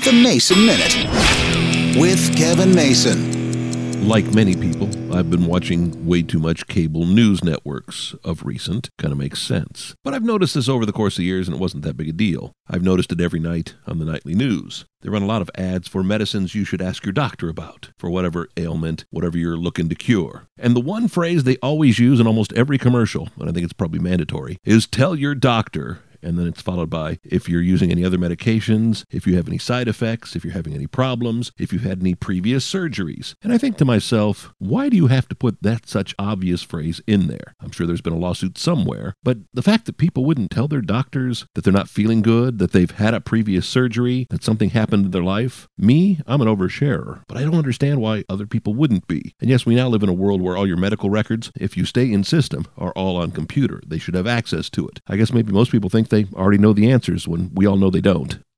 The Mason Minute with Kevin Mason. Like many people, I've been watching way too much cable news networks of recent. Kind of makes sense. But I've noticed this over the course of years, and it wasn't that big a deal. I've noticed it every night on the nightly news. They run a lot of ads for medicines you should ask your doctor about, for whatever ailment, whatever you're looking to cure. And the one phrase they always use in almost every commercial, and I think it's probably mandatory, is tell your doctor. And then it's followed by if you're using any other medications, if you have any side effects, if you're having any problems, if you've had any previous surgeries. And I think to myself, why do you have to put that such obvious phrase in there? I'm sure there's been a lawsuit somewhere, but the fact that people wouldn't tell their doctors that they're not feeling good, that they've had a previous surgery, that something happened in their life, I'm an oversharer, but I don't understand why other people wouldn't be. And yes, we now live in a world where all your medical records, if you stay in system, are all on computer. They should have access to it. I guess maybe most people think they already know the answers when we all know they don't.